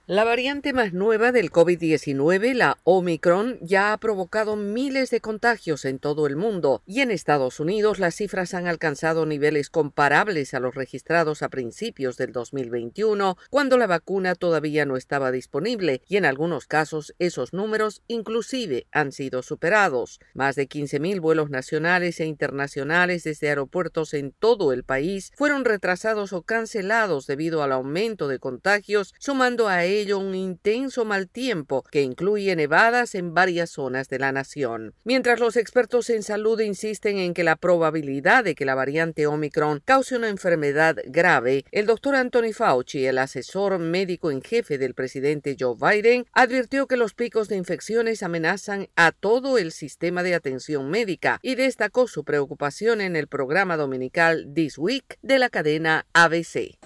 La variante más nueva del COVID-19, la Omicron, ya ha provocado miles de contagios en todo el mundo y en Estados Unidos las cifras han alcanzado niveles comparables a los registrados a principios del 2021, cuando la vacuna todavía no estaba disponible y en algunos casos esos números inclusive han sido superados. Más de 15,000 vuelos nacionales e internacionales desde aeropuertos en todo el país fueron retrasados o cancelados debido al aumento de contagios, sumando a ello un intenso mal tiempo que incluye nevadas en varias zonas de la nación. Mientras los expertos en salud insisten en que la probabilidad de que la variante Omicron cause una enfermedad grave, el doctor Anthony Fauci, el asesor médico en jefe del presidente Joe Biden, advirtió que los picos de infecciones amenazan a todo el sistema de atención médica y destacó su preocupación en el programa dominical This Week de la cadena ABC.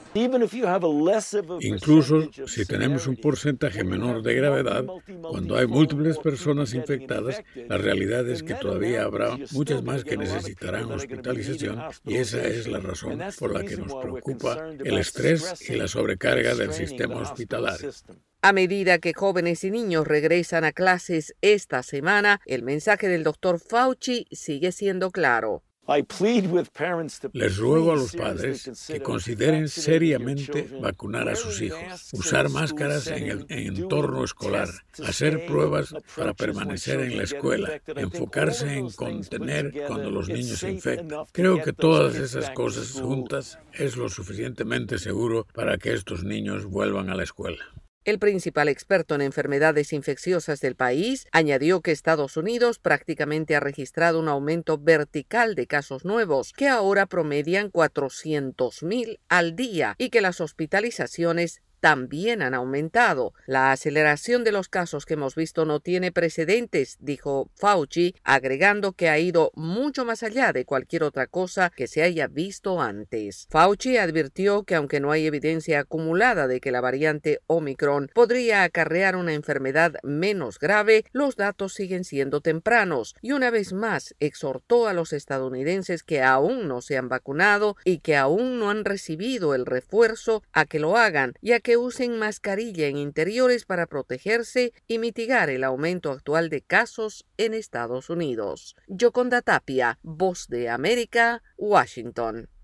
Incluso si tenemos un porcentaje menor de gravedad, cuando hay múltiples personas infectadas, la realidad es que todavía habrá muchas más que necesitarán hospitalización y esa es la razón por la que nos preocupa el estrés y la sobrecarga del sistema hospitalario. A medida que jóvenes y niños regresan a clases esta semana, el mensaje del doctor Fauci sigue siendo claro. Les ruego a los padres que consideren seriamente vacunar a sus hijos, usar máscaras en el entorno escolar, hacer pruebas para permanecer en la escuela, enfocarse en contener cuando los niños se infectan. Creo que todas esas cosas juntas es lo suficientemente seguro para que estos niños vuelvan a la escuela. El principal experto en enfermedades infecciosas del país añadió que Estados Unidos prácticamente ha registrado un aumento vertical de casos nuevos, que ahora promedian 400,000 al día, y que las hospitalizaciones también han aumentado. La aceleración de los casos que hemos visto no tiene precedentes, dijo Fauci, agregando que ha ido mucho más allá de cualquier otra cosa que se haya visto antes. Fauci advirtió que aunque no hay evidencia acumulada de que la variante Omicron podría acarrear una enfermedad menos grave, los datos siguen siendo tempranos y una vez más exhortó a los estadounidenses que aún no se han vacunado y que aún no han recibido el refuerzo a que lo hagan y a que usen mascarilla en interiores para protegerse y mitigar el aumento actual de casos en Estados Unidos. Yoconda Tapia, Voz de América, Washington.